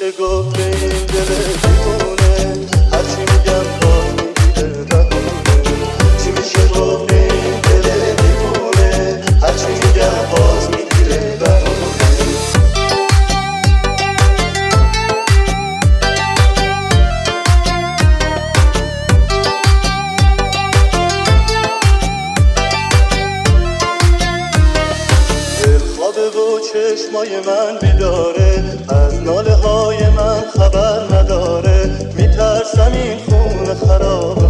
میشه گفت به این دل دیوونه هرچی میگم باز میگیره بهونه چی میشه گفت به این دل دیوونه هرچی میگم باز میگیره بهونه خوابه و چشمای من بیداره از ناله های من خبر نداره میترسم این خونه خرابه